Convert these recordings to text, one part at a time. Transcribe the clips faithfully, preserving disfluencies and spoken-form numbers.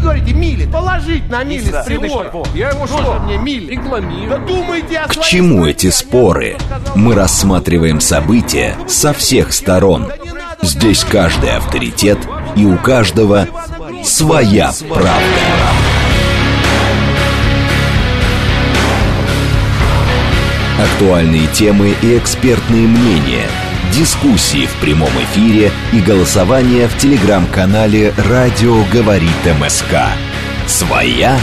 говорите, милит, положить на милит прибор. Я его Тоже что? мне милит. Рекламирую. Да думайте о К своей чему стране, эти а не споры? то, что сказал Мы Путин. рассматриваем события со всех сторон. Здесь каждый авторитет, и у каждого своя правда. Актуальные темы и экспертные мнения, дискуссии в прямом эфире и голосование в телеграм-канале «Радио говорит МСК». Своя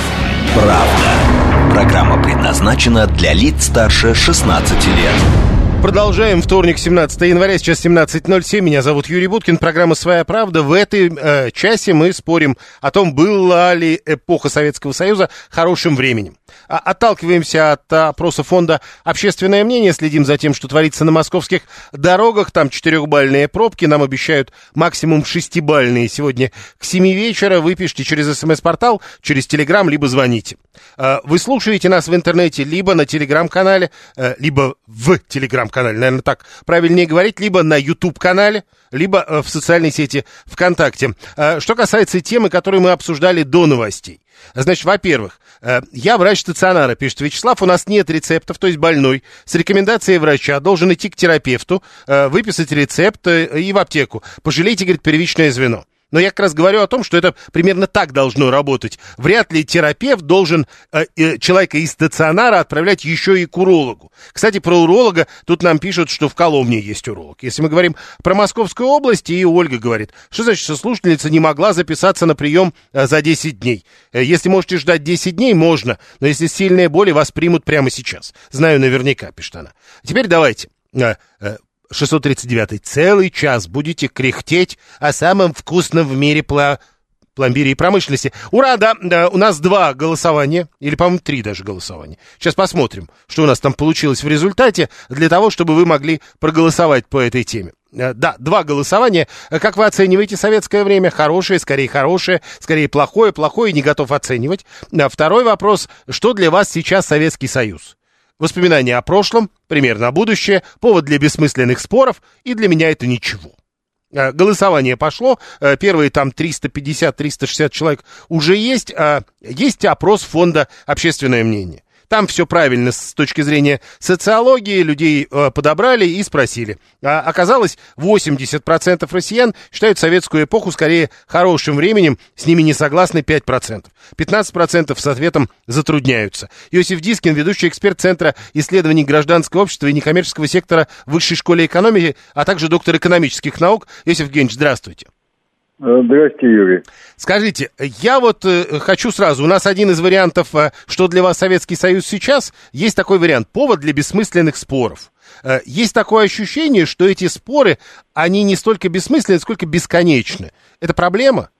правда. Программа предназначена для лиц старше шестнадцати лет. Продолжаем. Вторник, семнадцатое января, сейчас семнадцать ноль семь. Меня зовут Юрий Буткин. Программа «Своя правда». В этой э, часе мы спорим о том, была ли эпоха Советского Союза хорошим временем. А, отталкиваемся от опроса фонда «Общественное мнение», следим за тем, что творится на московских дорогах. Там четырехбальные пробки, нам обещают максимум шестибальные сегодня к семи вечера. Вы пишите через СМС-портал, через Телеграм, либо звоните. Э, вы слушаете нас в интернете либо на Телеграм-канале, э, либо в Телеграм-канале, наверное, так правильнее говорить, либо на YouTube-канале, либо э, в социальной сети ВКонтакте. Э, что касается темы, которую мы обсуждали до новостей. Значит, во-первых, э, я врач стационара, пишет Вячеслав, у нас нет рецептов, то есть больной с рекомендацией врача должен идти к терапевту, э, выписать рецепт э, и в аптеку. Пожалейте, говорит, первичное звено. Но я как раз говорю о том, что это примерно так должно работать. Вряд ли терапевт должен э, э, человека из стационара отправлять еще и к урологу. Кстати, про уролога тут нам пишут, что в Коломне есть уролог. Если мы говорим про Московскую область, и Ольга говорит, что значит, что слушательница не могла записаться на прием э, за десять дней. Э, если можете ждать десять дней, можно, но если сильные боли, вас примут прямо сейчас. Знаю наверняка, пишет она. Теперь давайте... Э, э, шестьсот тридцать девятый. Целый час будете кряхтеть о самом вкусном в мире пла... пломбире и промышленности. Ура, да, да, у нас два голосования, или, по-моему, три даже голосования. Сейчас посмотрим, что у нас там получилось в результате, для того, чтобы вы могли проголосовать по этой теме. Да, два голосования. Как вы оцениваете советское время? Хорошее, скорее хорошее, скорее плохое, плохое, не готов оценивать. Второй вопрос. Что для вас сейчас Советский Союз? Воспоминания о прошлом, пример на будущее, повод для бессмысленных споров, и для меня это ничего. Голосование пошло, первые там триста пятьдесят - триста шестьдесят человек уже есть, есть опрос фонда «Общественное мнение». Там все правильно с точки зрения социологии, людей э, подобрали и спросили. А оказалось, восемьдесят процентов россиян считают советскую эпоху скорее хорошим временем, с ними не согласны пять процентов. пятнадцать процентов с ответом затрудняются. Иосиф Дискин, ведущий эксперт Центра исследований гражданского общества и некоммерческого сектора в Высшей школе экономики, а также доктор экономических наук. Иосиф Евгеньевич, здравствуйте. Здравствуйте, Юрий. Скажите, я вот э, хочу сразу, у нас один из вариантов, э, что для вас Советский Союз сейчас, есть такой вариант, повод для бессмысленных споров. Э, есть такое ощущение, что эти споры, они не столько бессмысленны, сколько бесконечны. Это проблема?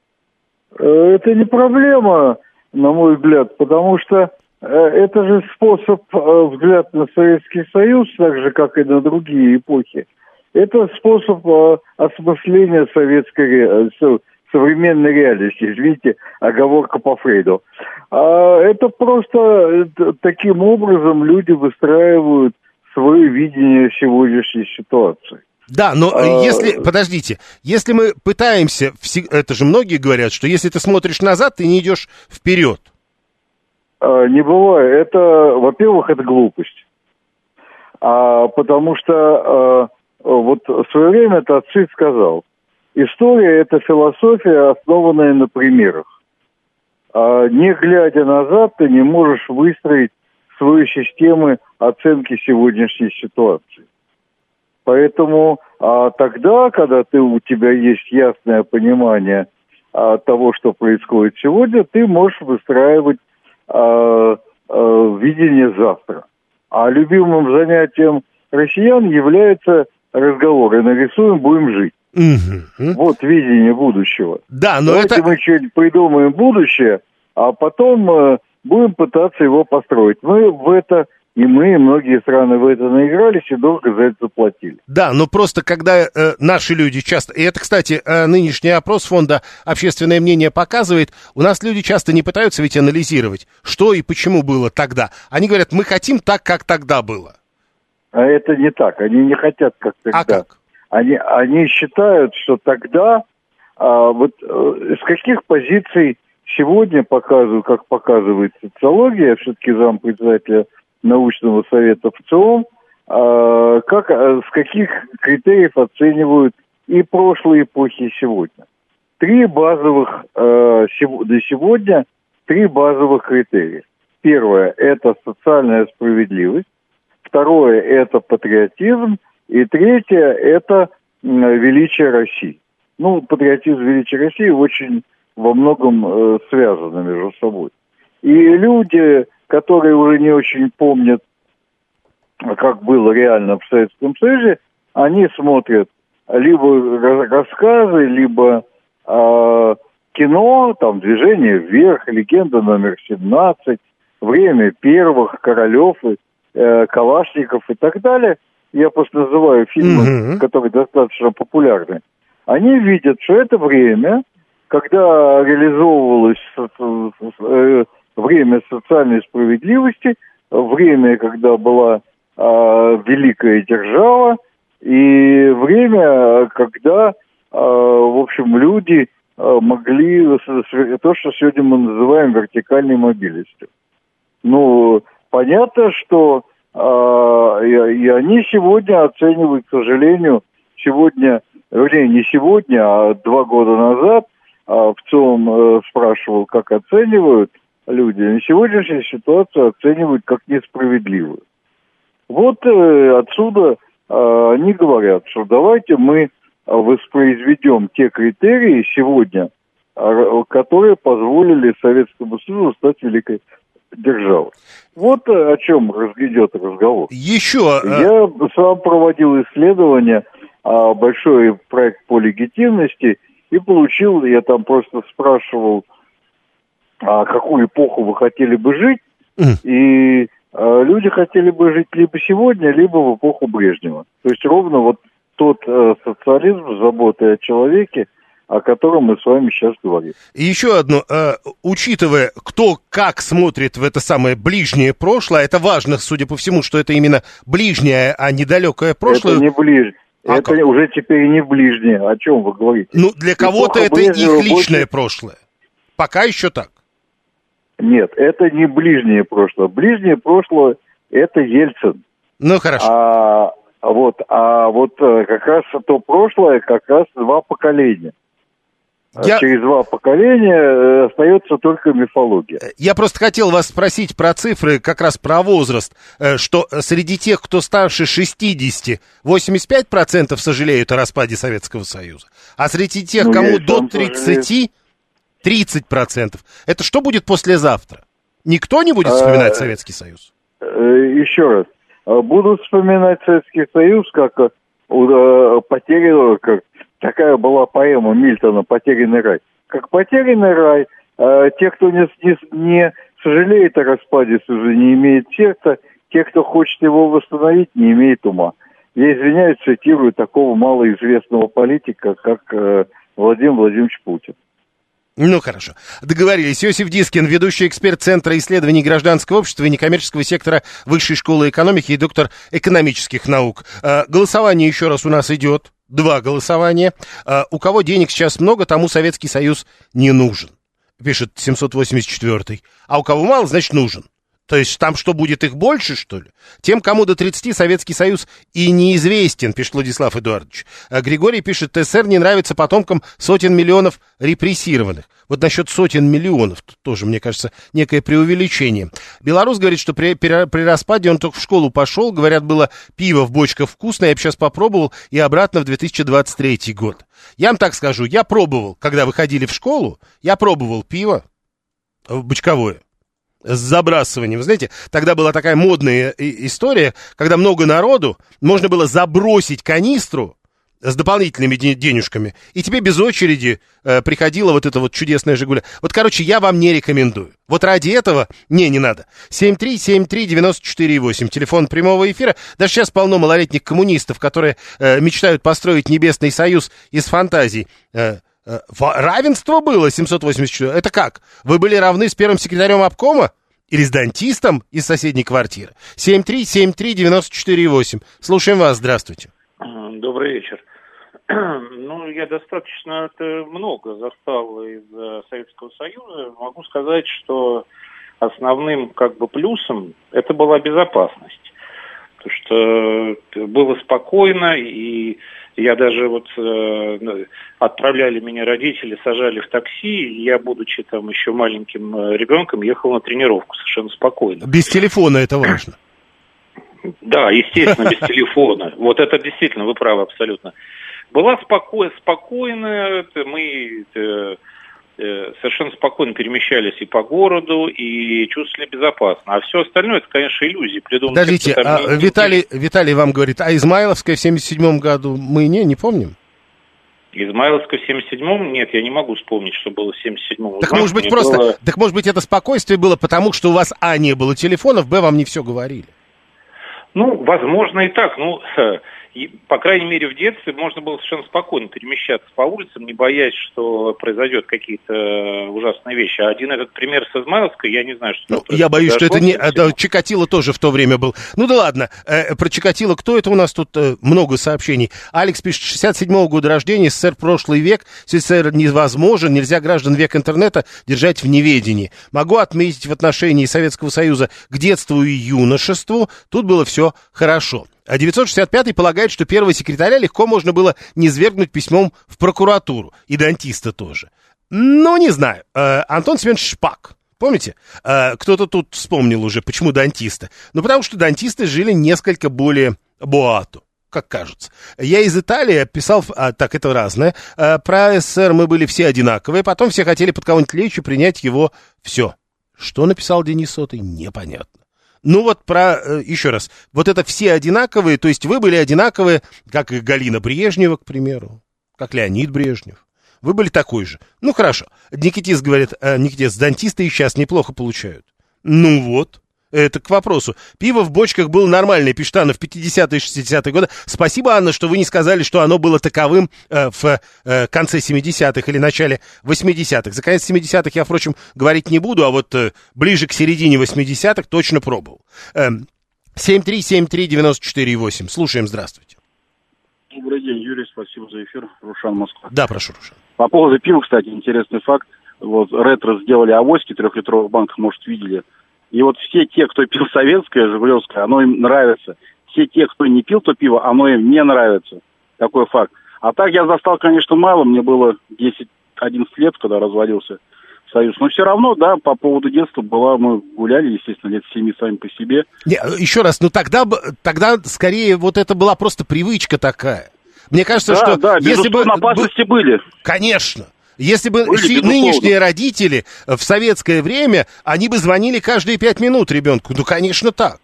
Это не проблема, на мой взгляд, потому что э, это же способ э, взгляд на Советский Союз, так же, как и на другие эпохи. Это способ э, осмысления советской ре... современной реальности. Извините, оговорка по Фрейду. А это просто это, таким образом люди выстраивают свое видение сегодняшней ситуации. Да, но а... если, подождите, если мы пытаемся, это же многие говорят, что если ты смотришь назад, ты не идешь вперед. А, не бывает. Это, во-первых, это глупость. А, потому что... А, Вот в свое время Тацит сказал, история – это философия, основанная на примерах. А не глядя назад, ты не можешь выстроить свою систему оценки сегодняшней ситуации. Поэтому а, тогда, когда ты, у тебя есть ясное понимание а, того, что происходит сегодня, ты можешь выстраивать а, а, видение завтра. А любимым занятием россиян является разговоры. Нарисуем, будем жить. Угу. Вот видение будущего. Да, но Давайте это... мы что-нибудь придумаем будущее, а потом э, будем пытаться его построить. Мы в это, и мы, и многие страны в это наигрались и дорого за это заплатили. Да, но просто когда э, наши люди часто... И это, кстати, э, нынешний опрос фонда «Общественное мнение» показывает, у нас люди часто не пытаются ведь анализировать, что и почему было тогда. Они говорят, мы хотим так, как тогда было. А это не так. Они не хотят, как тогда. А как? Они, они считают, что тогда... А, вот а, с каких позиций сегодня показываю, как показывает социология, все-таки зампредседателя научного совета ФЦИОМ, э, как, э, с каких критериев оценивают и прошлые эпохи, и сегодня. Три базовых, э, для сегодня, три базовых критерия. Первое – это социальная справедливость. Второе – это патриотизм. И третье – это величие России. Ну, патриотизм и величие России очень во многом э, связаны между собой. И люди, которые уже не очень помнят, как было реально в Советском Союзе, они смотрят либо рассказы, либо э, кино, там «Движение вверх», «Легенда номер семнадцать», «Время первых», «Королев», э, «Калашников» и так далее. Я просто называю фильмы, mm-hmm. которые достаточно популярны. Они видят, что это время, когда реализовывалось э, время социальной справедливости, время, когда была э, великая держава, и время, когда, э, в общем, люди э, могли то, что сегодня мы называем вертикальной мобильностью. Ну, понятно, что э, и, и они сегодня оценивают, к сожалению, сегодня, вернее, не сегодня, а два года назад э, ВЦИОМ э, спрашивал, как оценивают люди, и сегодняшнюю ситуацию оценивают как несправедливую. Вот э, отсюда э, они говорят, что давайте мы воспроизведем те критерии сегодня, э, которые позволили Советскому Союзу стать великой державой. Вот о чем идет разговор. Еще... Я сам проводил исследование, э, большой проект по легитимности, и получил, я там просто спрашивал, а какую эпоху вы хотели бы жить, mm. и э, люди хотели бы жить либо сегодня, либо в эпоху Брежнева. То есть ровно вот тот э, социализм, забота о человеке, о котором мы с вами сейчас говорим. И еще одно, э, учитывая, кто как смотрит в это самое ближнее прошлое, это важно, судя по всему, что это именно ближнее, а не далекое прошлое. Это не ближнее. А это как? Уже теперь не ближнее. О чем вы говорите? Ну, для кого-то это их личное больше... прошлое. Пока еще так. Нет, это не ближнее прошлое. Ближнее прошлое – это Ельцин. Ну, хорошо. А вот, а вот как раз то прошлое, как раз два поколения. Я... Через два поколения остается только мифология. Я просто хотел вас спросить про цифры, как раз про возраст, что среди тех, кто старше шестидесяти, восемьдесят пять процентов сожалеют о распаде Советского Союза, а среди тех, ну, кому до тридцати, тридцать процентов. Это что будет послезавтра? Никто не будет вспоминать Советский Союз? Еще раз. Будут вспоминать Советский Союз как потерянный, как такая была поэма Мильтона «Потерянный рай». Как потерянный рай, те, кто не, не, не сожалеет о распаде Союза, не имеет сердца, те, кто хочет его восстановить, не имеет ума. Я извиняюсь, цитирую такого малоизвестного политика, как Владимир Владимирович Путин. Ну, хорошо. Договорились. Иосиф Дискин, ведущий эксперт Центра исследований гражданского общества и некоммерческого сектора Высшей школы экономики и доктор экономических наук. Голосование еще раз у нас идет. Два голосования. У кого денег сейчас много, тому Советский Союз не нужен, пишет семьсот восемьдесят четвёртый. А у кого мало, значит, нужен. То есть там что, будет их больше, что ли? Тем, кому до тридцати, Советский Союз и неизвестен, пишет Владислав Эдуардович. А Григорий пишет, ТССР не нравится потомкам сотен миллионов репрессированных. Вот насчет сотен миллионов, тут тоже, мне кажется, некое преувеличение. Белорус говорит, что при, при, при распаде он только в школу пошел. Говорят, было пиво в бочках вкусное, я бы сейчас попробовал, и обратно в две тысячи двадцать третий год. Я вам так скажу, я пробовал, когда вы ходили в школу, я пробовал пиво бочковое. С забрасыванием. Вы знаете, тогда была такая модная история, когда много народу, можно было забросить канистру с дополнительными денежками, и тебе без очереди э, приходила вот эта вот чудесная «Жигуля». Вот, короче, я вам не рекомендую. Вот ради этого, не, не надо. семь три семь три девять четыре восемь, телефон прямого эфира. Даже сейчас полно малолетних коммунистов, которые э, мечтают построить небесный союз из фантазий. Э, Равенство было, семьсот восемьдесят четыре. Это как? Вы были равны с первым секретарем обкома? Или с дантистом из соседней квартиры? семь три семь три девять четыре восемь. Слушаем вас, здравствуйте. Добрый вечер. Ну, я достаточно это много застал из Советского Союза. Могу сказать, что основным как бы плюсом это была безопасность. Потому что было спокойно, и я даже вот э, отправляли меня родители, сажали в такси, и я, будучи там еще маленьким ребенком, ехал на тренировку совершенно спокойно. Без телефона это важно. Да, естественно, без телефона. Вот это действительно, вы правы абсолютно. Была споко... спокойная, мы э, э, совершенно спокойно перемещались и по городу, и чувствовали безопасно. А все остальное, это, конечно, иллюзии. Подождите, а, не... Виталий, Виталий вам говорит, а Измайловская в семьдесят седьмом году мы не, не помним? Измайловская в семьдесят седьмом? Нет, я не могу вспомнить, что было в семьдесят седьмом. Так может быть просто, было... так может быть это спокойствие было потому, что у вас, а, не было телефонов, б, вам не все говорили? Ну, возможно и так. Ну, и, по крайней мере, в детстве можно было совершенно спокойно перемещаться по улицам, не боясь, что произойдет какие-то ужасные вещи. А один этот пример с Измайловской, я не знаю, что... Ну, я боюсь, что это не... Это Чикатило тоже в то время был. Ну да ладно, э, про Чикатило кто это у нас тут? Э, много сообщений. Алекс пишет, шестьдесят седьмого года рождения, СССР прошлый век, СССР невозможен, нельзя граждан век интернета держать в неведении. Могу отметить в отношении Советского Союза к детству и юношеству, тут было все хорошо. А девятьсот шестьдесят пятый полагает, что первого секретаря легко можно было низвергнуть письмом в прокуратуру. И дантиста тоже. Ну, не знаю. Э, Антон Семенович Шпак. Помните? Э, кто-то тут вспомнил уже, почему дантиста. Ну, потому что дантисты жили несколько более боато, как кажется. Я из Италии писал, а, так это разное, э, про СССР мы были все одинаковые, потом все хотели под кого-нибудь лечь и принять его все. Что написал Денис Сотый, непонятно. Ну вот про, э, еще раз, вот это все одинаковые, то есть вы были одинаковые, как и Галина Брежнева, к примеру, как Леонид Брежнев. Вы были такой же. Ну хорошо. Никитис говорит, э, Никитис, дантисты и сейчас неплохо получают. Ну вот. Это к вопросу. Пиво в бочках было нормальное, пишет Анна, в пятидесятые и шестидесятые годы. Спасибо, Анна, что вы не сказали, что оно было таковым э, в э, конце семидесятых или начале восьмидесятых. За конец семидесятых я, впрочем, говорить не буду, а вот э, ближе к середине восьмидесятых точно пробовал. Э, семь три семь три девять четыре восемь. Слушаем, здравствуйте. Добрый день, Юрий, спасибо за эфир. Рушан, Москва. Да, прошу, Рушан. По поводу пива, кстати, интересный факт. Вот ретро сделали авоськи, трехлитровых банках, может, видели. И вот все те, кто пил советское, жигулевское, оно им нравится. Все те, кто не пил то пиво, оно им не нравится. Такой факт. А так я застал, конечно, мало. Мне было десять-одиннадцать лет, когда разводился Союз. Но все равно, да, по поводу детства была, мы гуляли, естественно, лет семи сами по себе. Не, еще раз, ну тогда, тогда скорее вот это была просто привычка такая. Мне кажется, да, что... Да, если бы опасности бы... были. Конечно. Если бы Были, нынешние родители в советское время, они бы звонили каждые пять минут ребенку. Ну, конечно, так.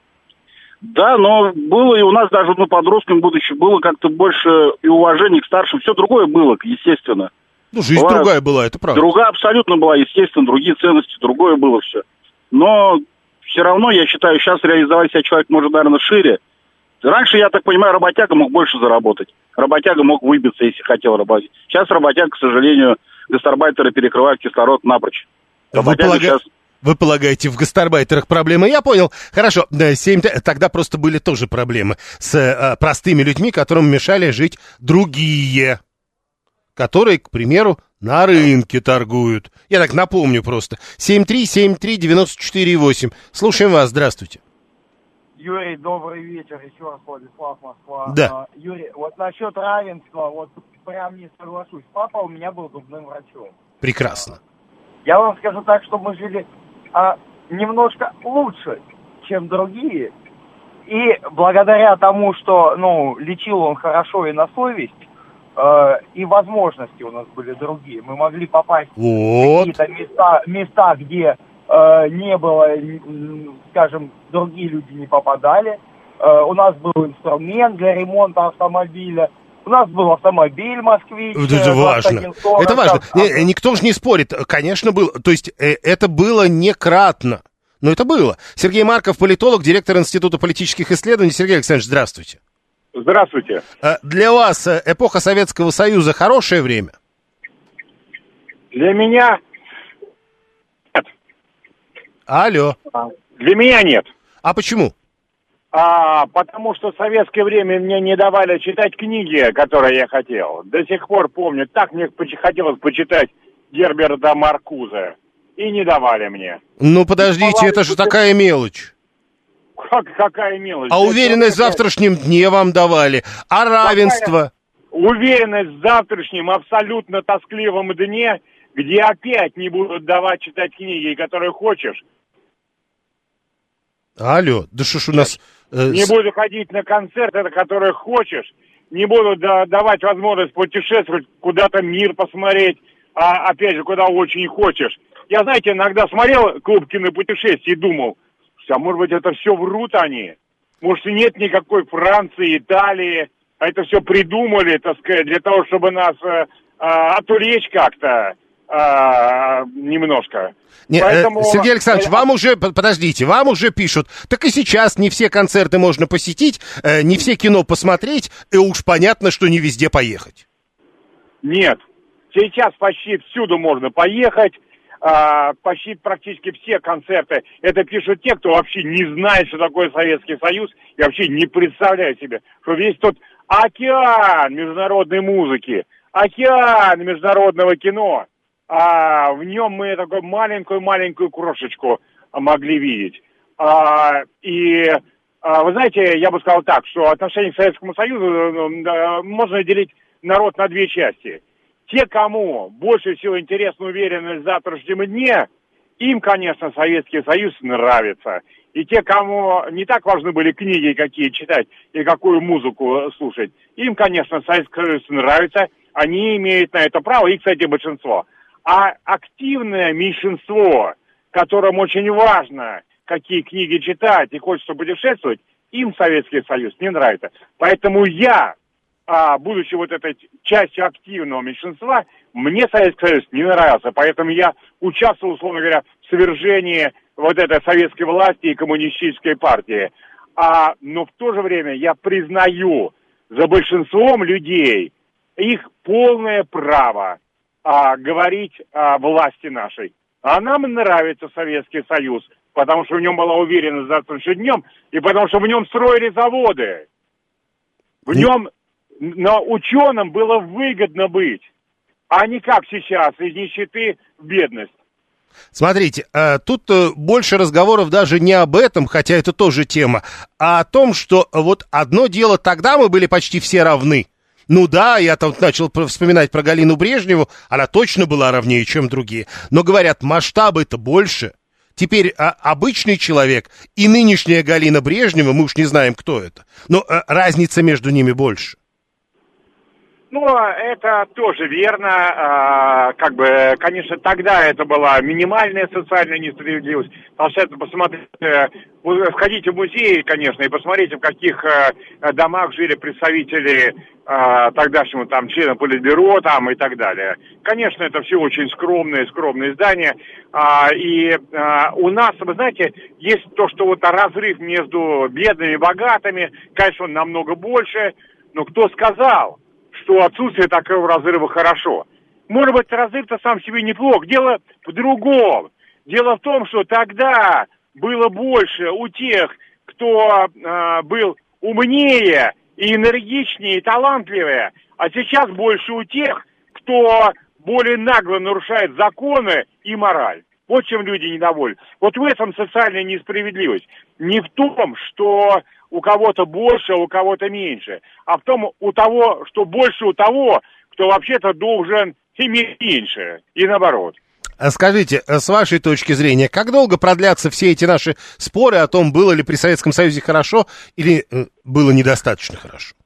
Да, но было и у нас даже, ну, подросткам будучи, было как-то больше и уважения к старшим. Все другое было, естественно. Ну, жизнь была, другая была, это правда. Другая абсолютно была, естественно, другие ценности, другое было все. Но все равно, я считаю, сейчас реализовать себя человек может, наверное, шире. Раньше, я так понимаю, работяга мог больше заработать. Работяга мог выбиться, если хотел работать. Сейчас работяга, к сожалению, гастарбайтеры перекрывают кислород напрочь. Вы, полага... сейчас... Вы полагаете, в гастарбайтерах проблемы? Я понял. Хорошо, семь... тогда просто были тоже проблемы с а, простыми людьми, которым мешали жить другие, которые, к примеру, на рынке торгуют. Я так напомню просто. семь три семь три девять четыре восемь. Слушаем вас, здравствуйте. Юрий, добрый вечер, еще раз, Владислав, Москва. Да. А, Юрий, вот насчет равенства, вот прям не соглашусь. Папа у меня был зубным врачом. Прекрасно. Я вам скажу так, что мы жили а, немножко лучше, чем другие. И благодаря тому, что, ну, лечил он хорошо и на совесть, э, и возможности у нас были другие. Мы могли попасть вот. в какие-то места, места, где... не было, скажем, другие люди не попадали. У нас был инструмент для ремонта автомобиля. У нас был автомобиль «Москвич». Это важно. Это важно. Никто же не спорит. Конечно, было. То есть это было некратно. Но это было. Сергей Марков, политолог, директор Института политических исследований. Сергей Александрович, здравствуйте. Здравствуйте. Для вас эпоха Советского Союза хорошее время? Для меня... Алло. Для меня нет. А почему? А, потому что в советское время мне не давали читать книги, которые я хотел. До сих пор помню, так мне хотелось почитать Герберта Маркузе. И не давали мне. Ну, подождите, это же такая мелочь. Как, какая мелочь? А уверенность в завтрашнем дне вам давали? А равенство? Какая уверенность в завтрашнем абсолютно тоскливом дне, где опять не будут давать читать книги, которые хочешь. Алло, да что ж у нас... Э, не с... буду ходить на концерты, которые хочешь. Не буду да, давать возможность путешествовать, куда-то мир посмотреть, а опять же, куда очень хочешь. Я, знаете, иногда смотрел «Клуб кинопутешествий» и думал, а может быть, это все врут они? Может, и нет никакой Франции, Италии, а это все придумали, так сказать, для того, чтобы нас э, э, отвлечь как-то э, немножко. Не, Поэтому... э, Сергей Александрович, вам уже, подождите, вам уже пишут, так и сейчас не все концерты можно посетить, э, не все кино посмотреть, и уж понятно, что не везде поехать. Нет, сейчас почти всюду можно поехать. А, почти практически все концерты, это пишут те, кто вообще не знает, что такое Советский Союз, и вообще не представляет себе, что весь тот океан международной музыки, океан международного кино, а в нем мы такую маленькую-маленькую крошечку могли видеть. А, и, а, вы знаете, я бы сказал так, что отношение к Советскому Союзу можно делить народ на две части. Те, кому больше всего интересна уверенность в завтрашнем дне, им, конечно, Советский Союз нравится. И те, кому не так важны были книги, какие читать и какую музыку слушать, им, конечно, Советский Союз нравится. Они имеют на это право, и, кстати, большинство. А активное меньшинство, которым очень важно, какие книги читать и хочется путешествовать, им Советский Союз не нравится. Поэтому я... А, будучи вот этой частью активного меньшинства, мне Советский Союз не нравился, поэтому я участвовал, условно говоря, в свержении вот этой советской власти и коммунистической партии. А, но в то же время я признаю за большинством людей их полное право а, говорить о власти нашей. А нам нравится Советский Союз, потому что в нем была уверенность завтрашним днем, и потому что в нем строили заводы. В нем... Но ученым было выгодно быть, а не как сейчас, из нищеты в бедность. Смотрите, тут больше разговоров даже не об этом, хотя это тоже тема, а о том, что вот одно дело, тогда мы были почти все равны. Ну да, я там начал вспоминать про Галину Брежневу, она точно была равнее, чем другие. Но, говорят, масштабы-то больше. Теперь а, обычный человек и нынешняя Галина Брежнева, мы уж не знаем, кто это, но а, разница между ними больше. Ну, это тоже верно. А, как бы, конечно, тогда это была минимальная социальная несправедливость. Потому что это посмотрите, входите в музей, конечно, и посмотрите, в каких а, домах жили представители а, тогдашнего там члена Политбюро там и так далее. Конечно, это все очень скромные, скромные здания. А, и а, у нас, вы знаете, есть то, что вот разрыв между бедными и богатыми, конечно, он намного больше. Но кто сказал, что отсутствие такого разрыва хорошо? Может быть, разрыв-то сам себе неплох. Дело в другом. Дело в том, что тогда было больше у тех, кто э, был умнее и энергичнее, и талантливее, а сейчас больше у тех, кто более нагло нарушает законы и мораль. Вот чем люди недовольны. Вот в этом социальная несправедливость. Не в том, что у кого-то больше, а у кого-то меньше, а в том, у того, что больше у того, кто вообще-то должен иметь меньше, и наоборот. Скажите, с вашей точки зрения, как долго продлятся все эти наши споры о том, было ли при Советском Союзе хорошо или было недостаточно хорошо?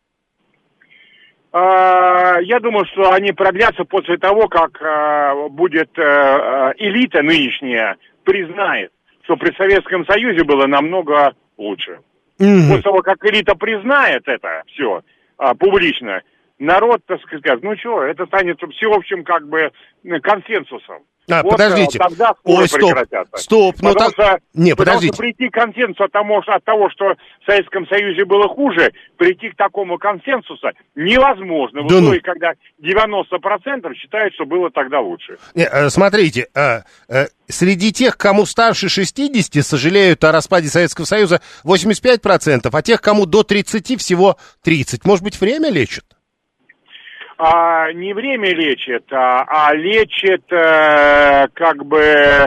Я думаю, что они продлятся после того, как будет элита нынешняя признает, что при Советском Союзе было намного лучше. Mm-hmm. После того, как элита признает это все а, публично, народ, так сказать, ну что, это станет всеобщим как бы консенсусом. А, вот, подождите. Тогда споры Ой, стоп, прекратятся. стоп. Ну, потому, так... что, Не, потому подождите. что прийти к консенсусу от того, от того, что в Советском Союзе было хуже, прийти к такому консенсусу невозможно. В да условиях, ну. когда девяносто процентов считают, что было тогда лучше. Не, смотрите, среди тех, кому старше шестидесяти, сожалеют о распаде Советского Союза восемьдесят пять процентов, а тех, кому до тридцати, всего тридцать. Может быть, время лечит? А, не время лечит, а, а лечит э, как бы...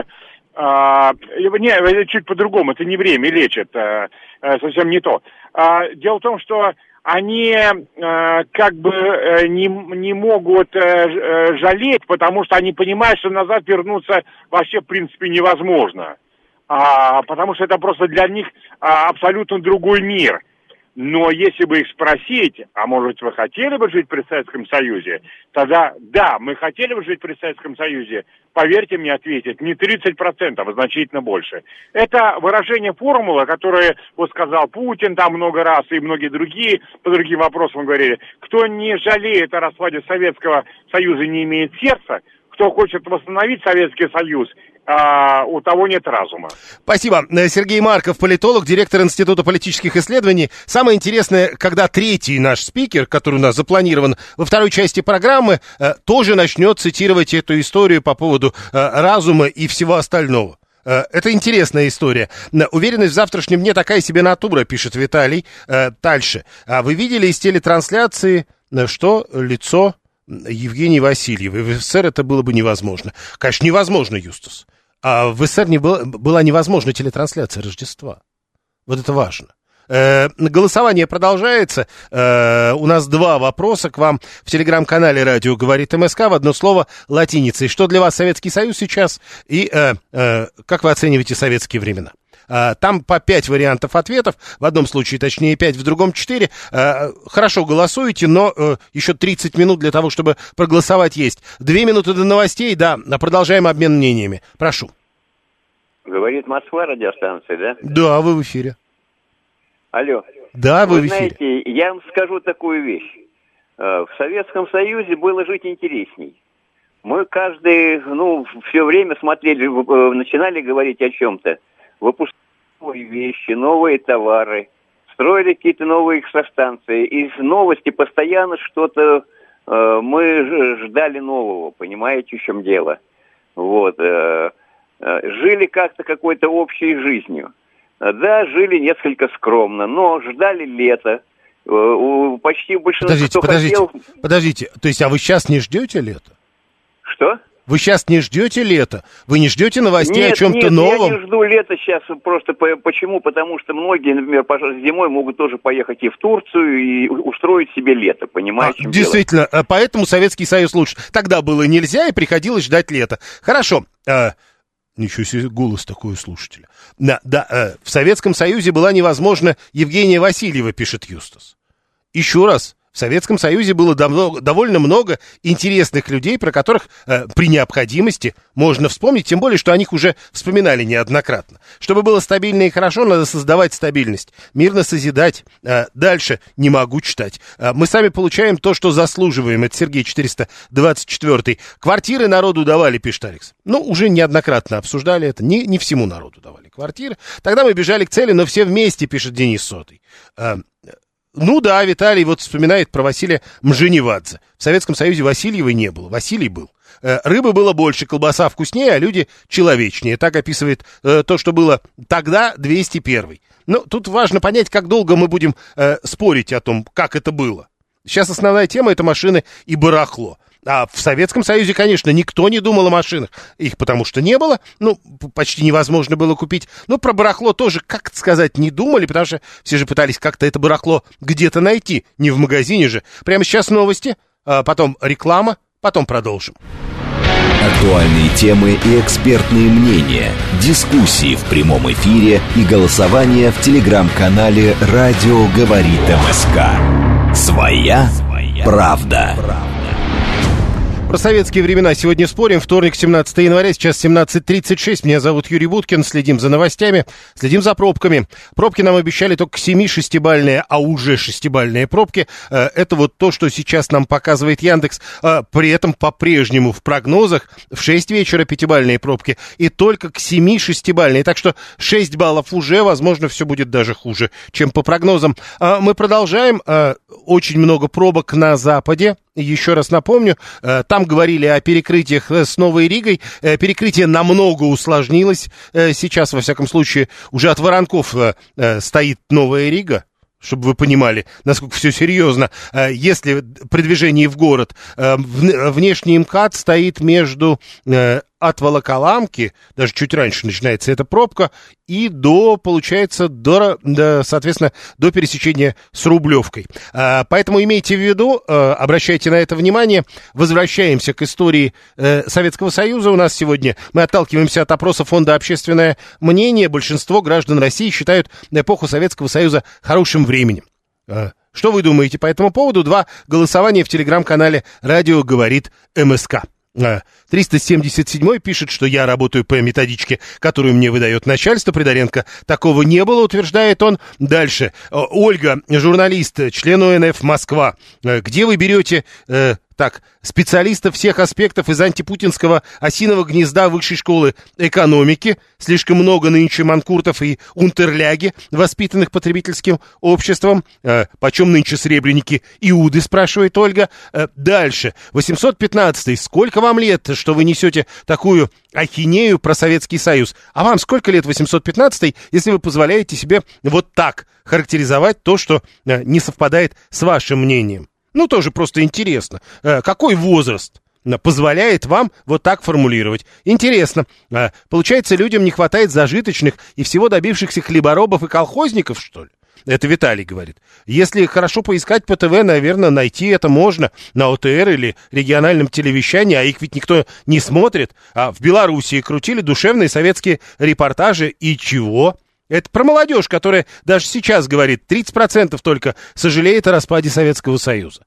Э, не, чуть по-другому, это не время лечит, э, э, совсем не то. А, дело в том, что они э, как бы э, не, не могут э, жалеть, потому что они понимают, что назад вернуться вообще в принципе невозможно. А, потому что это просто для них а, абсолютно другой мир. Но если бы их спросить, а может вы хотели бы жить при Советском Союзе, тогда да, мы хотели бы жить при Советском Союзе, поверьте мне, ответят не тридцать процентов, а значительно больше. Это выражение формулы, которое вот сказал Путин там много раз и многие другие по другим вопросам говорили. Кто не жалеет о распаде Советского Союза, не имеет сердца, кто хочет восстановить Советский Союз, а у того нет разума. Спасибо. Сергей Марков, политолог, директор Института политических исследований. Самое интересное, когда третий наш спикер, который у нас запланирован во второй части программы, тоже начнет цитировать эту историю по поводу разума и всего остального. Это интересная история. Уверенность в завтрашнем дне такая себе натура, пишет Виталий. Дальше. А вы видели из телетрансляции, что лицо Евгении Васильевой? В СССР это было бы невозможно. Конечно, невозможно, Юстас. А в СССР не было, была невозможна телетрансляция Рождества. Вот это важно. Э, голосование продолжается. Э, у нас два вопроса к вам в телеграм-канале «Радио говорит МСК». В одно слово латиницей. Что для вас Советский Союз сейчас? И э, э, как вы оцениваете советские времена? Там по пять вариантов ответов, в одном случае точнее пять, в другом четыре. Хорошо голосуете, но еще тридцать минут для того, чтобы проголосовать есть. Две минуты до новостей, да, продолжаем обмен мнениями. Прошу. Говорит Москва, радиостанция, да? Да, вы в эфире. Алло. Да, вы, вы в эфире. Знаете, я вам скажу такую вещь. В Советском Союзе было жить интересней. Мы каждый, ну, все время смотрели, начинали говорить о чем-то. Выпускали новые вещи, новые товары, строили какие-то новые экстрастанции. Из новости постоянно что-то э, мы ждали нового, понимаете, в чем дело. Вот. Э, э, жили как-то какой-то общей жизнью. Да, жили несколько скромно, но ждали лета. Э, у почти большинства Подождите, хотел... подождите, подождите. То есть, а вы сейчас не ждете лета? Что? Вы сейчас не ждете лета? Вы не ждете новостей нет, о чем-то нет, новом? я не жду лета сейчас. Просто по, почему? Потому что многие, например, зимой могут тоже поехать и в Турцию и устроить себе лето, понимаете? А, действительно, дело? Поэтому Советский Союз лучше. Тогда было нельзя и приходилось ждать лета. Хорошо. А, ничего себе, голос такой у слушателя. Да, да, а, в Советском Союзе была невозможна Евгения Васильева, пишет Юстас. Еще раз. В Советском Союзе было давно, довольно много интересных людей, про которых э, при необходимости можно вспомнить, тем более, что о них уже вспоминали неоднократно. Чтобы было стабильно и хорошо, надо создавать стабильность, мирно созидать. Э, дальше не могу читать. Э, мы сами получаем то, что заслуживаем. Это Сергей четыреста двадцать четыре. Квартиры народу давали, пишет Алекс. Ну, уже неоднократно обсуждали это. Не, не всему народу давали квартиры. Тогда мы бежали к цели, но все вместе, пишет Денис Сотый. Э, Ну да, Виталий вот вспоминает про Василия Мженевадзе. В Советском Союзе Васильевой не было, Василий был. Э, рыбы было больше, колбаса вкуснее, а люди человечнее. Так описывает э, то, что было тогда, двести первый. Но тут важно понять, как долго мы будем э, спорить о том, как это было. Сейчас основная тема — это машины и барахло. А в Советском Союзе, конечно, никто не думал о машинах. Их потому что не было, ну, почти невозможно было купить. Но про барахло тоже, как сказать, не думали, потому что все же пытались как-то это барахло где-то найти, не в магазине же. Прямо сейчас новости, а потом реклама, потом продолжим. Актуальные темы и экспертные мнения, дискуссии в прямом эфире и голосование в телеграм-канале «Радио говорит МСК». Своя правда. Про советские времена сегодня спорим. Вторник, семнадцатое января, сейчас семнадцать тридцать шесть. Меня зовут Юрий Буткин. Следим за новостями, следим за пробками. Пробки нам обещали только к семи шестибалльные, а уже шестибалльные пробки. Это вот то, что сейчас нам показывает Яндекс. При этом по-прежнему в прогнозах в шесть вечера пятибалльные пробки и только к семи шестибалльные. Так что шесть баллов уже, возможно, все будет даже хуже, чем по прогнозам. Мы продолжаем. Очень много пробок на западе. Еще раз напомню, там говорили о перекрытиях с Новой Ригой. Перекрытие намного усложнилось. Сейчас, во всяком случае, уже от Воронков стоит Новая Рига, чтобы вы понимали, насколько все серьезно. Если при движении в город внешний МКАД стоит между от Волоколамки, даже чуть раньше начинается эта пробка, и до, получается, до, до, соответственно, до пересечения с Рублевкой. Поэтому имейте в виду, обращайте на это внимание. Возвращаемся к истории Советского Союза. У нас сегодня мы отталкиваемся от опроса фонда «Общественное мнение». Большинство граждан России считают эпоху Советского Союза хорошим временем. Что вы думаете по этому поводу? Два голосования в телеграм-канале «Радио говорит МСК». триста семьдесят седьмой пишет, что я работаю по методичке, которую мне выдает начальство. Придоренко такого не было, утверждает он. Дальше. Ольга, журналист, член О Н Ф Москва. Где вы берете... Э, Так, специалистов всех аспектов из антипутинского осиного гнезда высшей школы экономики. Слишком много нынче манкуртов и унтерляги, воспитанных потребительским обществом. Э, почем нынче сребреники Иуды, спрашивает Ольга. Э, дальше. восемьсот пятнадцатый. Сколько вам лет, что вы несете такую ахинею про Советский Союз? А вам сколько лет, восемьсот пятнадцатый, если вы позволяете себе вот так характеризовать то, что э, не совпадает с вашим мнением? Ну, тоже просто интересно. Какой возраст позволяет вам вот так формулировать? Интересно. Получается, людям не хватает зажиточных и всего добившихся хлеборобов и колхозников, что ли? Это Виталий говорит. Если хорошо поискать по ТВ, наверное, найти это можно на О Т Р или региональном телевещании, а их ведь никто не смотрит. А в Белоруссии крутили душевные советские репортажи, и чего? Это про молодежь, которая даже сейчас говорит, тридцать процентов только сожалеет о распаде Советского Союза.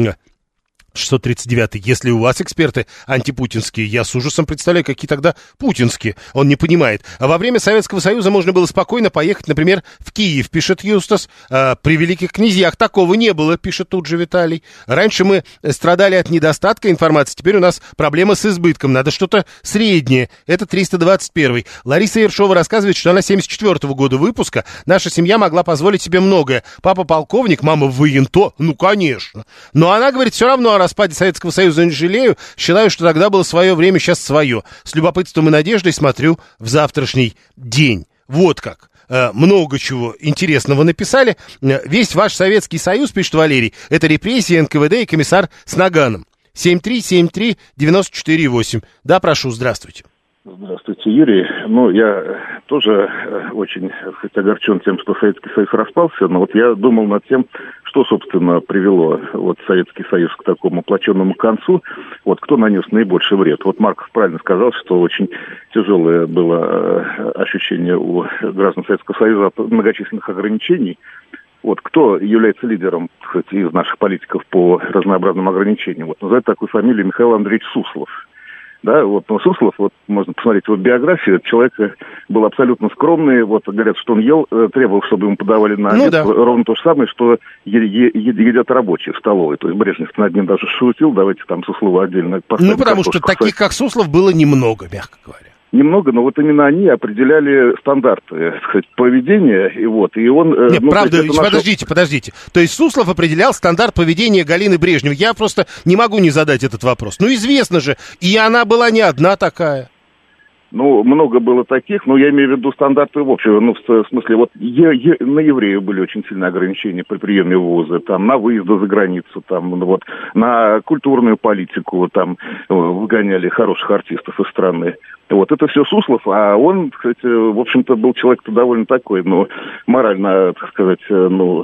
шестьсот тридцать девятый. Если у вас эксперты антипутинские, я с ужасом представляю, какие тогда путинские. Он не понимает. А во время Советского Союза можно было спокойно поехать, например, в Киев, пишет Юстас. А при великих князьях такого не было, пишет тут же Виталий. Раньше мы страдали от недостатка информации, теперь у нас проблема с избытком. Надо что-то среднее. Это триста двадцать первый. Лариса Ершова рассказывает, что она семьдесят четвёртого года выпуска. Наша семья могла позволить себе многое. Папа полковник, мама военто. Ну, конечно. Но она говорит, все равно о распаде Советского Союза не жалею, считаю, что тогда было свое время, сейчас свое. С любопытством и надеждой смотрю в завтрашний день. Вот как. Э, много чего интересного написали. Э, весь ваш Советский Союз, пишет Валерий, это репрессии, эн ка вэ дэ и комиссар с наганом. семь три семь три девять четыре восемь. Да, прошу, здравствуйте. Здравствуйте, Юрий. Ну, я тоже очень хоть огорчен тем, что Советский Союз распался, но вот я думал над тем, что, собственно, привело вот Советский Союз к такому оплаченному концу, вот кто нанес наибольший вред. Вот Марков правильно сказал, что очень тяжелое было ощущение у граждан Советского Союза от многочисленных ограничений. Вот кто является лидером, кстати, из наших политиков по разнообразным ограничениям? Вот называют такую фамилию Михаил Андреевич Суслов. Да, вот, но Суслов, вот, можно посмотреть его биографию, человек был абсолютно скромный, вот, говорят, что он ел, требовал, чтобы ему подавали на обед, ну, да. Ровно то же самое, что е- е- едят рабочие в столовой, то есть Брежнев над ним даже шутил, давайте там Суслова отдельно поставим. Ну, потому что таких, как Суслов, было немного, мягко говоря. Немного, но вот именно они определяли стандарты, так сказать, поведения, и вот, и он... Нет, ну, правда, наше... подождите, подождите. То есть Суслов определял стандарт поведения Галины Брежневой. Я просто не могу не задать этот вопрос. Ну, известно же, и она была не одна такая. Ну, много было таких, но я имею в виду стандарты в общем, ну, в смысле, вот е- е- на евреев были очень сильные ограничения при приеме в вузы, там, на выезды за границу, там, вот, на культурную политику, там, выгоняли хороших артистов из страны. Вот, это все Суслов, а он, кстати, в общем-то, был человек-то довольно такой, ну, морально, так сказать, ну...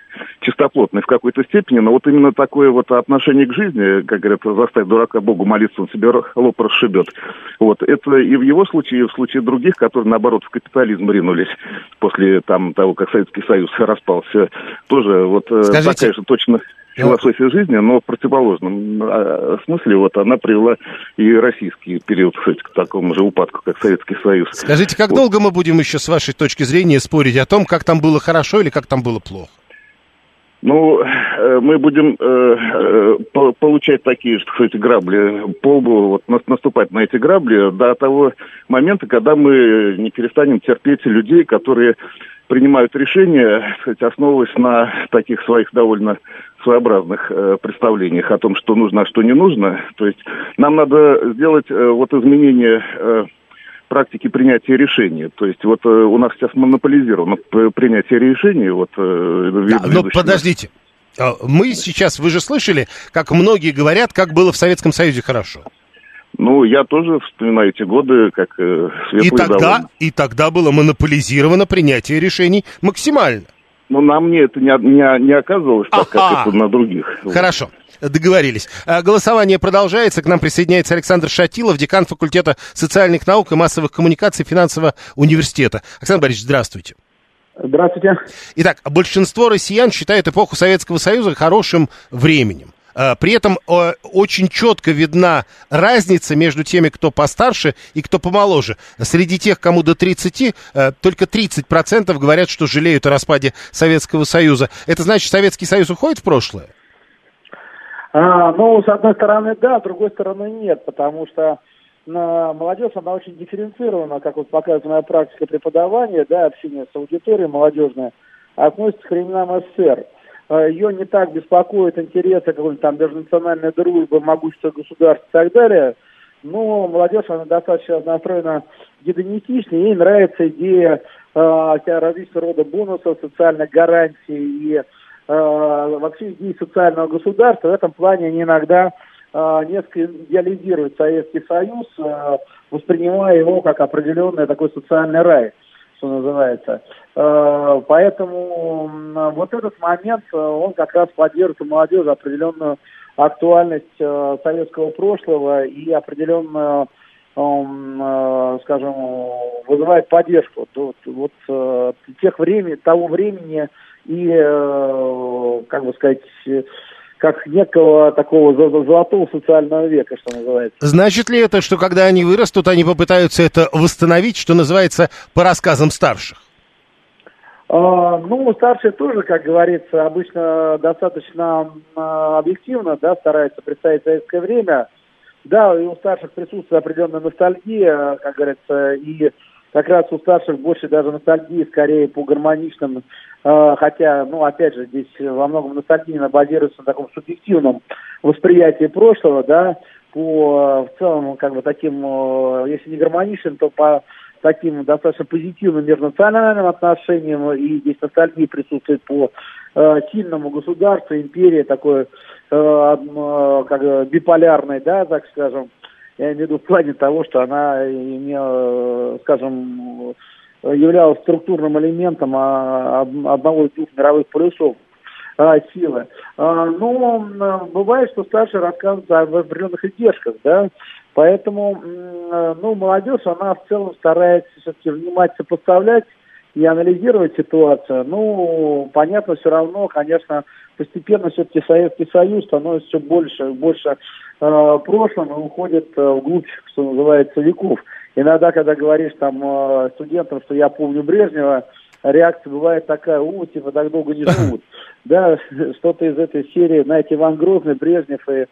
чистоплотный в какой-то степени, но вот именно такое вот отношение к жизни, как говорят, заставить дурака Богу молиться, он себе лоб расшибет. Вот, это и в его случае, и в случае других, которые, наоборот, в капитализм ринулись после там, того, как Советский Союз распался, тоже вот Скажите... такая же точно философия жизни, но в противоположном смысле вот она привела и российский период, кстати, к такому же упадку, как Советский Союз. Скажите, как вот. долго мы будем еще, с вашей точки зрения, спорить о том, как там было хорошо или как там было плохо? Ну, мы будем э, э, получать такие, что сказать, грабли по лбу, вот, наступать на эти грабли до того момента, когда мы не перестанем терпеть людей, которые принимают решения, кстати, основываясь на таких своих довольно своеобразных э, представлениях о том, что нужно, а что не нужно. То есть нам надо сделать э, вот изменение э, практики принятия решений. То есть вот э, у нас сейчас монополизировано принятие решений. Вот, э, да, но подождите. Мы сейчас, вы же слышали, как многие говорят, как было в Советском Союзе хорошо. Ну, я тоже вспоминаю эти годы, как э, светлые и тогда, довольно. И тогда было монополизировано принятие решений максимально. Но на мне это не, не, не оказывалось, так как это на других. Хорошо, договорились. Голосование продолжается. К нам присоединяется Александр Шатилов, декан факультета социальных наук и массовых коммуникаций финансового университета. Александр Борисович, здравствуйте. Здравствуйте. Итак, большинство россиян считают эпоху Советского Союза хорошим временем. При этом очень четко видна разница между теми, кто постарше и кто помоложе. Среди тех, кому до тридцати, только тридцать процентов говорят, что жалеют о распаде Советского Союза. Это значит, Советский Союз уходит в прошлое? А, ну, с одной стороны, да, с другой стороны, нет, потому что на молодежь, она очень дифференцирована, как вот показывает моя практика преподавания, да, общение с аудиторией молодежной, относится к временам СССР. Ее не так беспокоит интересы какой-то там межнациональной дружбы, могущества государств и так далее. Но молодежь, она достаточно настроена гедонистично, ей нравится идея э, различного рода бонусов, социальных гарантий и э, вообще идеи социального государства. В этом плане они иногда э, несколько идеализируют Советский Союз, э, воспринимая его как определенный такой социальный рай, что называется. Поэтому вот этот момент, он как раз поддерживает у молодежи определенную актуальность советского прошлого и определенную, скажем, вызывает поддержку вот, вот, тех времени, того времени и, как бы сказать, как некого такого золотого социального века, что называется. Значит ли это, что когда они вырастут, они попытаются это восстановить, что называется, по рассказам старших? А, ну, старшие тоже, как говорится, обычно достаточно а, объективно, да, стараются представить советское время. Да, и у старших присутствует определенная ностальгия, как говорится, и как раз у старших больше даже ностальгии, скорее по гармоничным, э, хотя, ну, опять же, здесь во многом ностальгия базируется на таком субъективном восприятии прошлого, да, по в целом, как бы таким, э, если не гармоничным, то по таким достаточно позитивным межнациональным отношениям, и здесь ностальгия присутствует по э, сильному государству, империи такой, э, э, как биполярной, да, так скажем. Я имею в виду в плане того, что она имела, скажем, являлась структурным элементом одного из двух мировых полюсов силы. Но бывает, что старшие рассказывают о определенных издержках, да, поэтому, ну, молодежь, она в целом старается все-таки внимательно сопоставлять и анализировать ситуацию. Ну, понятно, все равно, конечно, постепенно все-таки Советский Союз становится все больше и больше э, прошлым и уходит э, вглубь, что называется, веков. Иногда, когда говоришь там э, студентам, что я помню Брежнева, реакция бывает такая: у, типа, так долго не живут. Да, что-то из этой серии, знаете, Иван Грозный, Брежнев и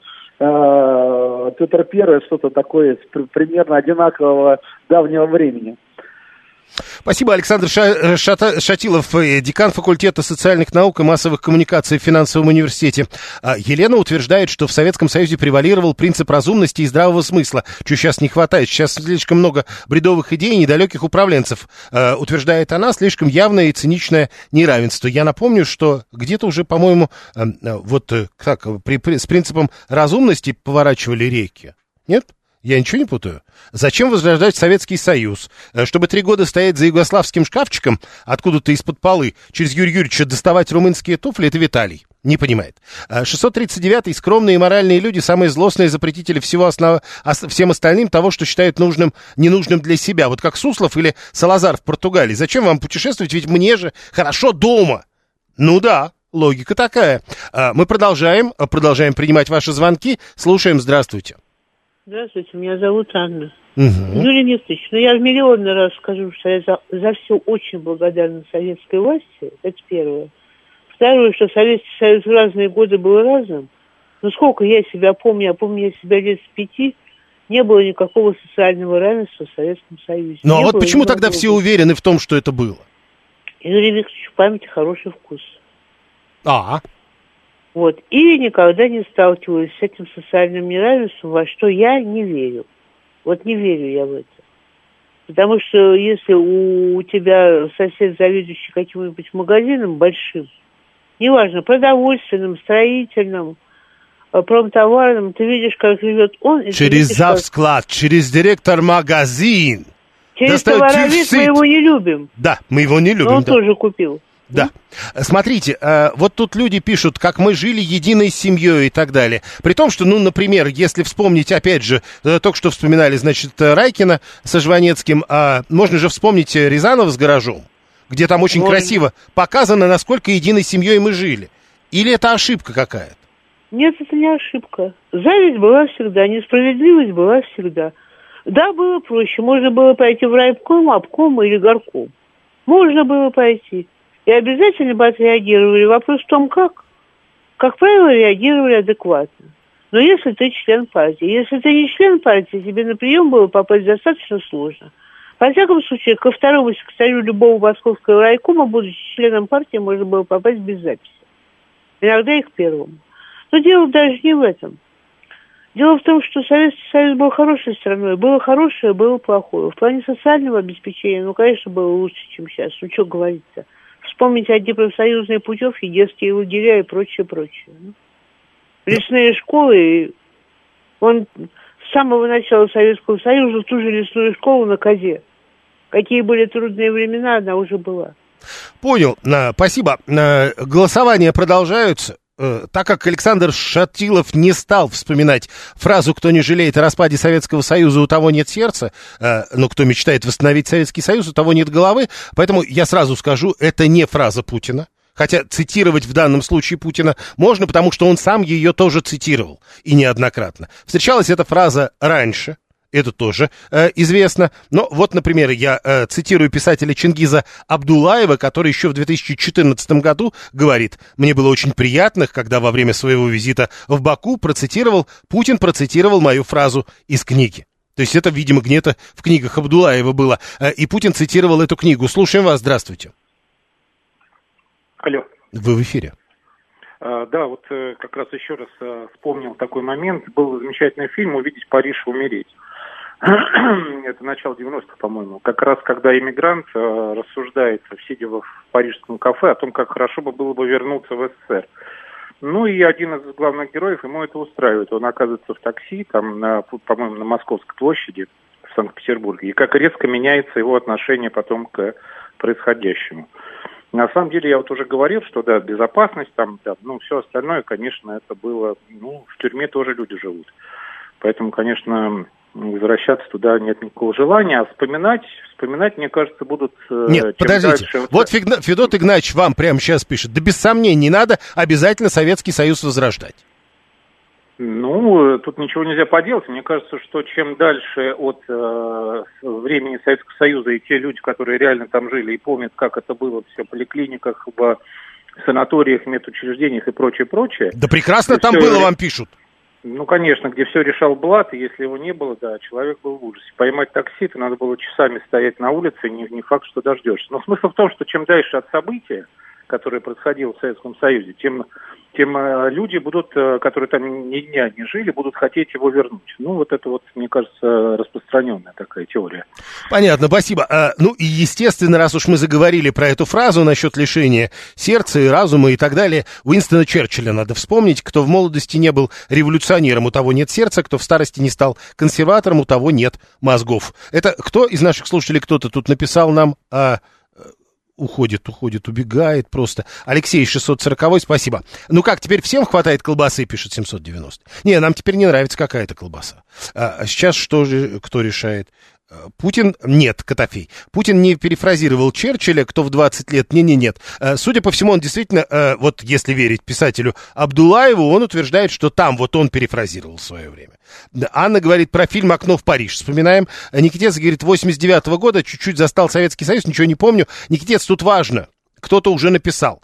э, Петр Первый, что-то такое примерно одинакового давнего времени. Спасибо, Александр Шатилов, декан факультета социальных наук и массовых коммуникаций в финансовом университете. Елена утверждает, что в Советском Союзе превалировал принцип разумности и здравого смысла, чего сейчас не хватает. Сейчас слишком много бредовых идей и недалеких управленцев. Утверждает она, слишком явное и циничное неравенство. Я напомню, что где-то уже, по-моему, вот как при, при, с принципом разумности поворачивали реки. Нет? Я ничего не путаю? Зачем возрождать Советский Союз? Чтобы три года стоять за югославским шкафчиком, откуда-то из-под полы, через Юрия Юрьевича доставать румынские туфли, это Виталий. Не понимает. шестьсот тридцать девятый. Скромные и моральные люди, самые злостные запретители всего основ... всем остальным того, что считают нужным, ненужным для себя. Вот как Суслов или Салазар в Португалии. Зачем вам путешествовать? Ведь мне же хорошо дома. Ну да, логика такая. Мы продолжаем, продолжаем принимать ваши звонки. Слушаем. Здравствуйте. Здравствуйте, меня зовут Анна. Угу. Юрий Викторович, ну я в миллионный раз скажу, что я за, за все очень благодарна советской власти. Это первое. Второе, что Советский Союз в разные годы был разным. Но сколько я себя помню, я помню, я себя лет с пяти, не было никакого социального равенства в Советском Союзе. Ну а не вот было, почему тогда все уверены в том, что это было? Юрий Викторович, в памяти хороший вкус. А, Вот. И никогда не сталкиваюсь с этим социальным неравенством, во что я не верю. Вот не верю я в это. Потому что если у тебя сосед, заведующий каким-нибудь магазином большим, неважно, продовольственным, строительным, промтоварным, ты видишь, как живет он. И через видишь, завсклад, как... через директор магазин. Через товаровед мы его не любим. Да, мы его не любим. Но он да. тоже купил. Да. Смотрите, вот тут люди пишут, как мы жили единой семьей и так далее. При том, что, ну, например, если вспомнить, опять же, только что вспоминали, значит, Райкина со Жванецким, можно же вспомнить Рязанова с гаражом, где там очень Можно. красиво показано, насколько единой семьей мы жили. Или это ошибка какая-то? Нет, это не ошибка. Зависть была всегда, несправедливость была всегда. Да, было проще. Можно было пойти в райком, обком или горком. Можно было пойти. И обязательно бы отреагировали. Вопрос в том, как. Как правило, реагировали адекватно. Но если ты член партии. Если ты не член партии, тебе на прием было попасть достаточно сложно. Во всяком случае, ко второму секретарю любого московского райкома, будучи членом партии, можно было попасть без записи. Иногда и к первому. Но дело даже не в этом. Дело в том, что Советский Союз был хорошей страной. Было хорошее, было плохое. В плане социального обеспечения, ну, конечно, было лучше, чем сейчас. Ну, что говорить-то. Вспомните одни профсоюзные путевки, детские лагеря и прочее, прочее. Лесные школы. Он с самого начала Советского Союза ту же лесную школу на козе. Какие были трудные времена, она уже была. Понял. Спасибо. Голосования продолжаются. Так как Александр Шатилов не стал вспоминать фразу «кто не жалеет о распаде Советского Союза, у того нет сердца», но кто мечтает восстановить Советский Союз, у того нет головы, поэтому я сразу скажу, это не фраза Путина. Хотя цитировать в данном случае Путина можно, потому что он сам ее тоже цитировал, и неоднократно. Встречалась эта фраза раньше. Это тоже э, известно. Но вот, например, я э, цитирую писателя Чингиза Абдуллаева, который еще в две тысячи четырнадцатом году говорит: «Мне было очень приятно, когда во время своего визита в Баку процитировал, Путин процитировал мою фразу из книги». То есть это, видимо, где-то в книгах Абдуллаева было. Э, и Путин цитировал эту книгу. Слушаем вас. Здравствуйте. Алло. Вы в эфире. А, да, вот э, как раз еще раз э, вспомнил такой момент. Был замечательный фильм «Увидеть Париж, умереть». Это начало девяностых, по-моему. Как раз когда иммигрант э, рассуждает, сидя в парижском кафе, о том, как хорошо бы было бы вернуться в СССР. Ну и один из главных героев, ему это устраивает. Он оказывается в такси, там, на, по-моему, на Московской площади в Санкт-Петербурге. И как резко меняется его отношение потом к происходящему. На самом деле, я вот уже говорил, что, да, безопасность, там, да, ну, все остальное, конечно, это было, ну, в тюрьме тоже люди живут. Поэтому, конечно, возвращаться туда нет никакого желания, а вспоминать, вспоминать, мне кажется, будут... Нет, подождите, дальше... вот Федот Игнатьевич вам прямо сейчас пишет: да без сомнений, надо обязательно Советский Союз возрождать. Ну, тут ничего нельзя поделать. Мне кажется, что чем дальше от э, времени Советского Союза и те люди, которые реально там жили и помнят, как это было все в поликлиниках, в санаториях, медучреждениях и прочее, прочее. Да прекрасно там все... было, вам пишут. Ну, конечно, где все решал блат, и если его не было, да, человек был в ужасе. Поймать такси, то надо было часами стоять на улице, не, не факт, что дождешься. Но смысл в том, что чем дальше от события, который происходил в Советском Союзе, тем, тем люди будут, которые там ни дня не жили, будут хотеть его вернуть. Ну, вот это вот, мне кажется, распространенная такая теория. Понятно, спасибо. А, ну, и, естественно, раз уж мы заговорили про эту фразу насчет лишения сердца и разума и так далее, Уинстона Черчилля надо вспомнить. Кто в молодости не был революционером, у того нет сердца, кто в старости не стал консерватором, у того нет мозгов. Это кто из наших слушателей, кто-то тут написал нам... А, Уходит, уходит, убегает просто. Алексей шестьсот сороковой, спасибо. Ну как, теперь всем хватает колбасы, пишет семьсот девяносто. Не, нам теперь не нравится какая-то колбаса. А сейчас что же, кто решает? Путин, нет, Котофей. Путин не перефразировал Черчилля, кто в двадцать лет, не-не-нет. Судя по всему, он действительно, вот если верить писателю Абдуллаеву, он утверждает, что там вот он перефразировал в свое время. Анна говорит про фильм «Окно в Париж». Вспоминаем. Никитец говорит, восемьдесят девятого года, чуть-чуть застал Советский Союз, ничего не помню. Никитец, тут важно, кто-то уже написал,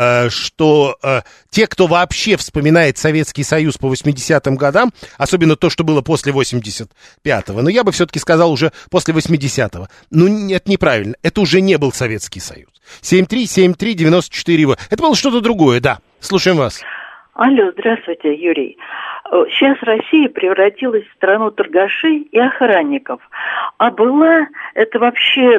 что э, те, кто вообще вспоминает Советский Союз по восьмидесятым годам, особенно то, что было после восемьдесят пятого, но я бы все-таки сказал уже после восьмидесятого. Ну, нет, неправильно. Это уже не был Советский Союз. семь три семь три девяносто четыре. Это было что-то другое, да. Слушаем вас. Алло, здравствуйте, Юрий. Сейчас Россия превратилась в страну торгашей и охранников. А была это вообще,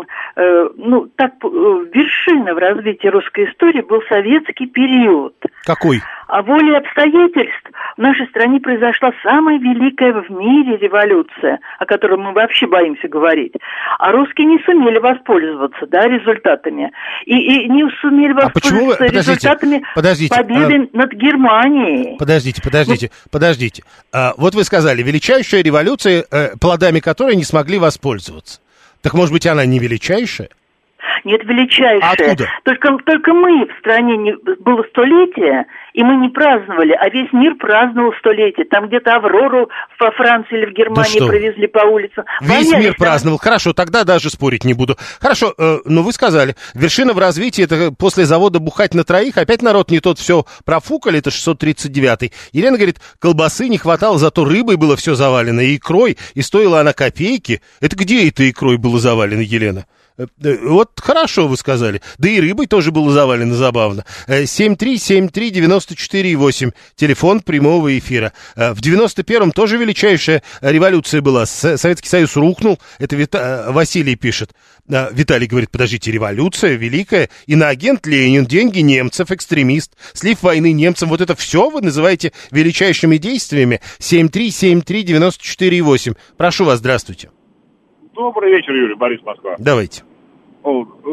э, ну, так, э, вершина в развитии русской истории был советский период. Какой? А волей обстоятельств в нашей стране произошла самая великая в мире революция, о которой мы вообще боимся говорить. А русские не сумели воспользоваться, да, результатами. И, и не сумели воспользоваться а вы... результатами подождите, победы а... над Германией. Подождите, подождите, ну... подождите. А, вот вы сказали, величайшая революция, э, плодами которой не смогли воспользоваться. Так, может быть, она не величайшая? Нет, величайшая. А откуда? Только, только мы в стране не, было столетие, и мы не праздновали, а весь мир праздновал столетие. Там где-то Аврору во Франции или в Германии да провезли по улицам. Весь Боялись, мир праздновал. Там... Хорошо, тогда даже спорить не буду. Хорошо, э, но вы сказали, вершина в развитии, это после завода бухать на троих, опять народ не тот все профукали, это шестьсот тридцать девятый. Елена говорит, колбасы не хватало, зато рыбой было все завалено, и икрой, и стоила она копейки. Это где это икрой было завалено, Елена? Вот хорошо вы сказали. Да и рыбой тоже было завалено забавно. семь три семь три девяносто четыре восемь. Телефон прямого эфира. В девяносто первом тоже величайшая революция была. Советский Союз рухнул. Это Вита... Василий пишет. Виталий говорит, подождите, революция великая. Иноагент Ленин, деньги немцев, экстремист, слив войны немцам. Вот это все вы называете величайшими действиями? семь три семь три девяносто четыре восемь. Прошу вас, здравствуйте. Добрый вечер, Юрий, Борис, Москва. Давайте. Вот, э,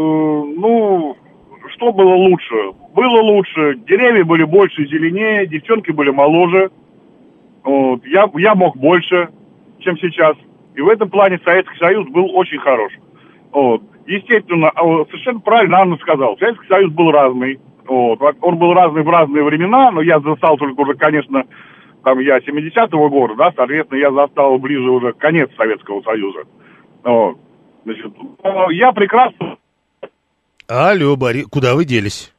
ну, что было лучше? Было лучше. Деревья были больше, зеленее, девчонки были моложе. Вот, я, я мог больше, чем сейчас. И в этом плане Советский Союз был очень хорош. Вот, естественно, совершенно правильно Анна сказала. Советский Союз был разный. Вот, он был разный в разные времена, но я застал только уже, конечно, там я семидесятого года, да, соответственно, я застал ближе уже конец Советского Союза. Вот. Значит, я прекрасно... Алло, Борис, куда вы делись?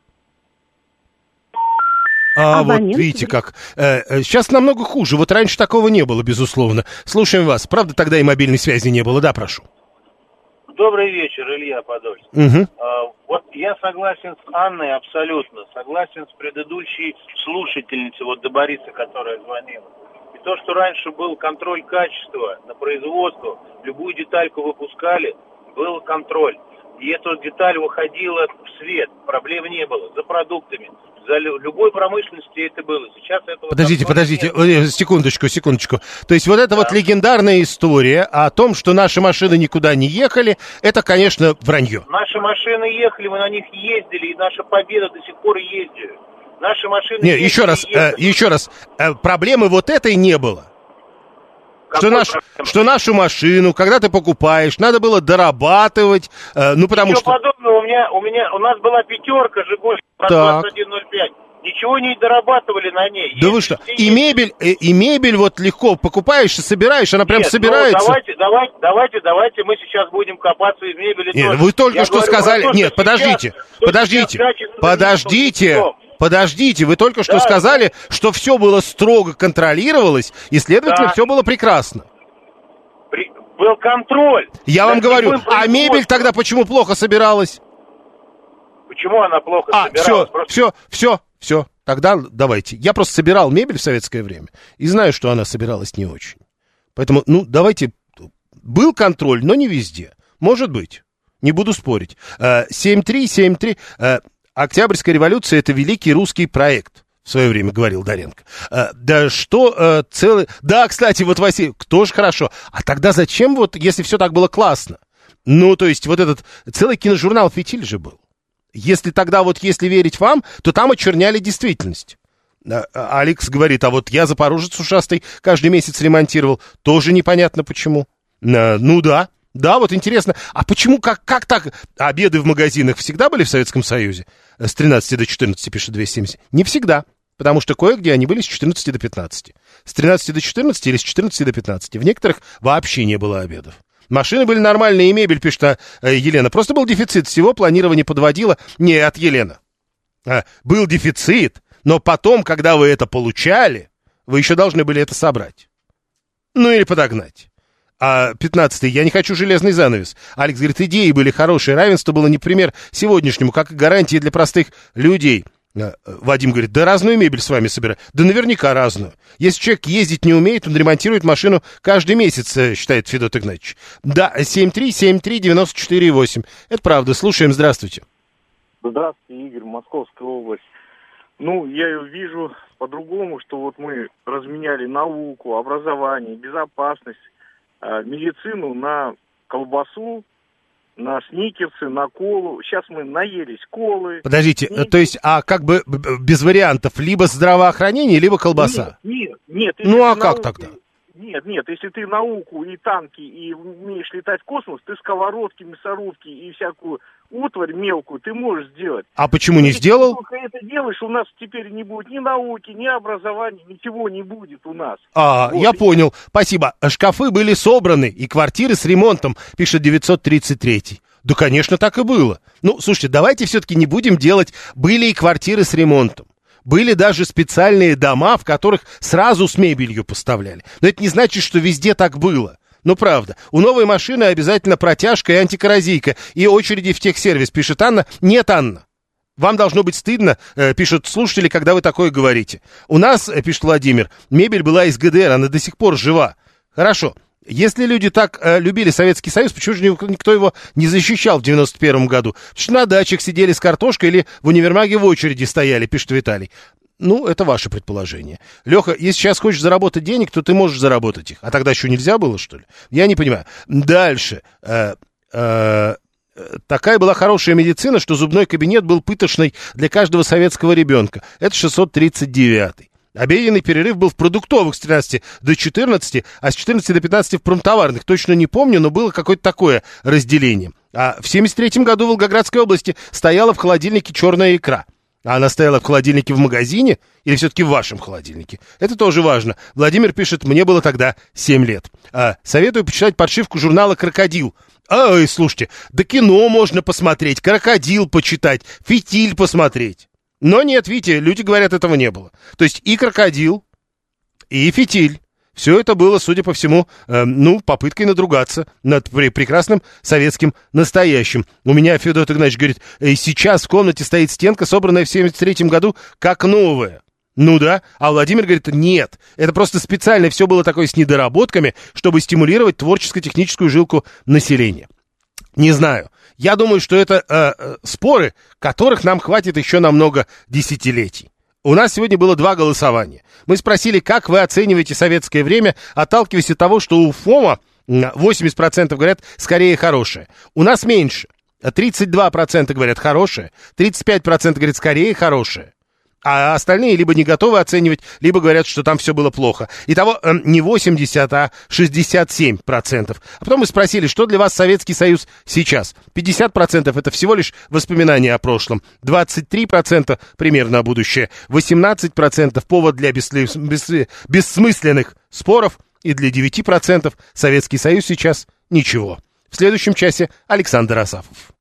А Абонент, вот видите как. Э, сейчас намного хуже. Вот раньше такого не было, безусловно. Слушаем вас. Правда, тогда и мобильной связи не было. Да, прошу. Добрый вечер, Илья Подольский. Угу. А, вот я согласен с Анной абсолютно. Согласен с предыдущей слушательницей, вот до Бориса, которая звонила. То, что раньше был контроль качества на производство, любую детальку выпускали, был контроль. И эта деталь выходила в свет, проблем не было. За продуктами, за любой промышленности это было. Сейчас этого... Подождите, подождите, нет. секундочку, секундочку. То есть вот эта да. вот легендарная история о том, что наши машины никуда не ехали, это, конечно, вранье. Наши машины ехали, мы на них ездили, и наша победа до сих пор ездит. Наши машины... Нет, еще раз, э, еще раз, э, проблемы вот этой не было. Что, наш, что нашу машину, когда ты покупаешь, надо было дорабатывать, э, ну потому Ничего что... подобного, у меня, у меня, у нас была пятерка «Жигуль» двадцать один ноль пять. Ничего не дорабатывали на ней. Да вы что, и мебель, и, и мебель вот легко покупаешь и собираешь, она прям Нет, собирается. Ну, давайте, давайте, давайте, давайте мы сейчас будем копаться из мебели. Нет, тоже. вы только Я что говорю, сказали... то, Нет, подождите, сейчас, подождите, подождите. Подождите, вы только что да, сказали, да. что все было строго контролировалось, и, следовательно, да. все было прекрасно. При... Был контроль. Я да, вам говорю, а мебель тогда почему плохо собиралась? Почему она плохо А, собиралась? все, Просто... все, все, все. Тогда давайте. Я просто собирал мебель в советское время и знаю, что она собиралась не очень. Поэтому, ну, давайте. Был контроль, но не везде. Может быть. Не буду спорить. семь три семь три. Октябрьская революция — это великий русский проект. В свое время говорил Доренко. Да что целый... Да, кстати, вот Василий, тоже хорошо. А тогда зачем вот, если все так было классно? Ну, то есть вот этот целый киножурнал «Фитиль» же был. Если тогда вот, если верить вам, то там очерняли действительность. Алекс говорит, а вот я запорожец ушастый каждый месяц ремонтировал. Тоже непонятно почему. Ну да, да, вот интересно. А почему, как, как так? Обеды в магазинах всегда были в Советском Союзе? С тринадцати до четырнадцати, пишет двести семьдесят. Не всегда, потому что кое-где они были с четырнадцати до пятнадцати. С тринадцати до четырнадцати или с четырнадцати до пятнадцати. В некоторых вообще не было обедов. Машины были нормальные, и мебель, пишет Елена. Просто был дефицит всего, планирование подводило. Не, от Елены. А, был дефицит, но потом, когда вы это получали, вы еще должны были это собрать. Ну или подогнать. А пятнадцатый, я не хочу железный занавес. Алекс говорит, идеи были хорошие, равенство было не пример сегодняшнему, как и гарантии для простых людей. Вадим говорит, да разную мебель с вами собирать. Да наверняка разную. Если человек ездить не умеет, он ремонтирует машину каждый месяц, считает Федот Игнатьевич. Да, семь три семь три девяносто четыре восемь. Это правда. Слушаем, здравствуйте. Здравствуйте, Игорь, Московская область. Ну, я ее вижу по-другому, что вот мы разменяли науку, образование, безопасность, медицину на колбасу, на сникерсы, на колу. Сейчас мы наелись колы. Подождите, сникерсы. То есть, а как бы без вариантов, либо здравоохранение, либо колбаса? Нет, нет. нет ну, а науку, как тогда? Нет, нет, если ты науку и танки, и умеешь летать в космос, ты сковородки, мясорубки и всякую утварь мелкую ты можешь сделать. А почему не если сделал? Если ты это делаешь, у нас теперь не будет ни науки, ни образования, ничего не будет у нас. А, вот. Я понял, спасибо. Шкафы были собраны, и квартиры с ремонтом, пишет девятьсот тридцать третий. Да, конечно, так и было. Ну, слушайте, давайте все-таки не будем делать... Были и квартиры с ремонтом. Были даже специальные дома, в которых сразу с мебелью поставляли. Но это не значит, что везде так было. Ну, правда. У новой машины обязательно протяжка и антикоррозийка. И очереди в техсервис, пишет Анна. Нет, Анна. Вам должно быть стыдно, э, пишут слушатели, когда вы такое говорите. У нас, э, пишет Владимир, мебель была из ГДР, она до сих пор жива. Хорошо. Если люди так э, любили Советский Союз, почему же никто его не защищал в девяносто первом году? Потому что на дачах сидели с картошкой или в универмаге в очереди стояли, пишет Виталий. Ну, это ваше предположение. Леха, если сейчас хочешь заработать денег, то ты можешь заработать их. А тогда еще нельзя было, что ли? Я не понимаю. Дальше. Э, э, такая была хорошая медицина, что зубной кабинет был пытошной для каждого советского ребенка. Это шестьсот тридцать девятый. Обеденный перерыв был в продуктовых с тринадцати до четырнадцати, а с четырнадцати до пятнадцати в промтоварных. Точно не помню, но было какое-то такое разделение. А в семьдесят третьем году в Волгоградской области стояла в холодильнике черная икра. А она стояла в холодильнике в магазине или все-таки в вашем холодильнике? Это тоже важно. Владимир пишет, мне было тогда семь лет. А, советую почитать подшивку журнала «Крокодил». Ой, слушайте, да кино можно посмотреть, «Крокодил» почитать, «Фитиль» посмотреть. Но нет, видите, люди говорят, этого не было. То есть и «Крокодил», и «Фитиль». Все это было, судя по всему, э, ну, попыткой надругаться над пр- прекрасным советским настоящим. У меня Федот Игнатьевич говорит, э, сейчас в комнате стоит стенка, собранная в семьдесят третьем году, как новая. Ну да, а Владимир говорит, нет, это просто специально все было такое с недоработками, чтобы стимулировать творческо-техническую жилку населения. Не знаю. Я думаю, что это э, э, споры, которых нам хватит еще на много десятилетий. У нас сегодня было два голосования. Мы спросили, как вы оцениваете советское время, отталкиваясь от того, что у ФОМа восемьдесят процентов говорят, скорее хорошее. У нас меньше. тридцать два процента говорят хорошее, тридцать пять процентов говорят, скорее хорошее. А остальные либо не готовы оценивать, либо говорят, что там все было плохо. Итого не восемьдесят, а шестьдесят семь процентов. А потом мы спросили, что для вас Советский Союз сейчас. пятьдесят процентов это всего лишь воспоминания о прошлом. двадцать три процента примерно о будущее. восемнадцать процентов повод для бесслы... бес... бессмысленных споров. И для девять процентов Советский Союз сейчас ничего. В следующем часе Александр Асафов.